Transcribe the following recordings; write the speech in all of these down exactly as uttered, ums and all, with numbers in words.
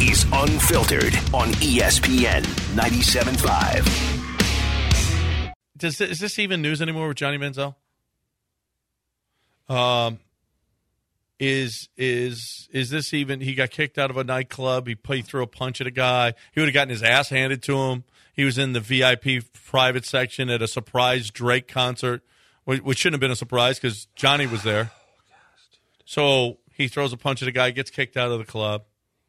is Unfiltered on E S P N ninety-seven point five. Does this, is this even news anymore with Johnny Manziel? Um, is is is this even? He got kicked out of a nightclub. He, he threw a punch at a guy. He would have gotten his ass handed to him. He was in the V I P private section at a surprise Drake concert, which shouldn't have been a surprise because Johnny was there. So he throws a punch at a guy, gets kicked out of the club.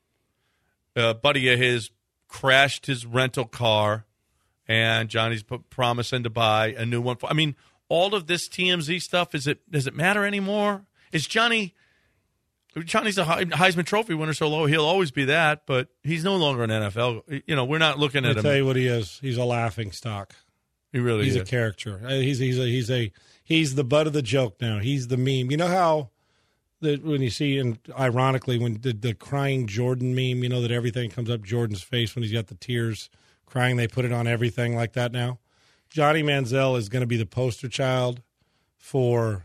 A buddy of his crashed his rental car, and Johnny's p- promising to buy a new one. For, I mean, all of this T M Z stuff, is it does it matter anymore? Is Johnny – Johnny's a Heisman Trophy winner, so he'll always be that, but he's no longer an N F L. You know, we're not looking at him. I'll tell you what he is. He's a laughing stock. He really he's is. He's a character. He's he's a, he's a he's the butt of the joke now. He's the meme. You know how that when you see, and ironically, when the, the crying Jordan meme, you know that everything comes up Jordan's face when he's got the tears crying. They put it on everything like that now. Johnny Manziel is going to be the poster child for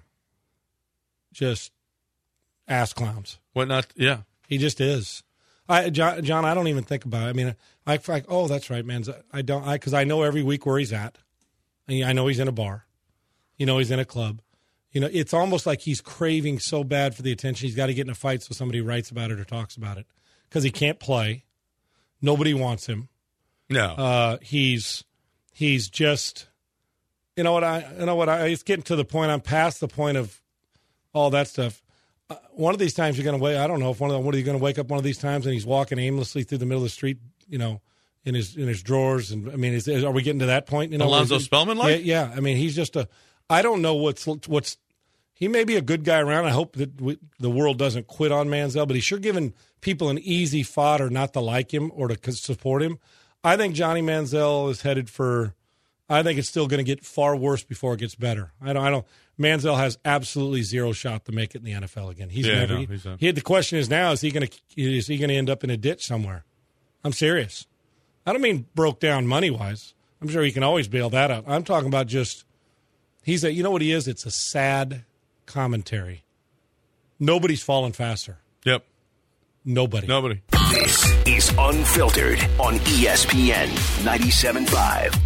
just ass clowns. What not? Yeah, he just is. I John, John I don't even think about it. I mean, I like, oh, that's right, man. I don't, I because I know every week where he's at. I know he's in a bar. You know he's in a club. You know, it's almost like he's craving so bad for the attention. He's got to get in a fight so somebody writes about it or talks about it because he can't play. Nobody wants him. No, uh, he's he's just. You know what I? You know what I? It's getting to the point. I'm past the point of all that stuff. Uh, one of these times you're going to wake. I don't know if one of them. What are you going to wake up one of these times and he's walking aimlessly through the middle of the street? You know. In his in his drawers, and I mean, is, is, are we getting to that point? You know, Alonzo Spellman, like yeah, yeah. I mean, he's just a. I don't know what's what's. He may be a good guy around. I hope that we, the world doesn't quit on Manziel, but he's sure giving people an easy fodder not to like him or to support him. I think Johnny Manziel is headed for. I think it's still going to get far worse before it gets better. I don't. I don't. Manziel has absolutely zero shot to make it in the N F L again. He's yeah, never. no, he, he's he, the question is now: is he going to? Is he going to end up in a ditch somewhere? I'm serious. I don't mean broke down money-wise. I'm sure he can always bail that out. I'm talking about just he's a – you know what he is? It's a sad commentary. Nobody's fallen faster. Yep. Nobody. Nobody. This is Unfiltered on E S P N ninety-seven point five.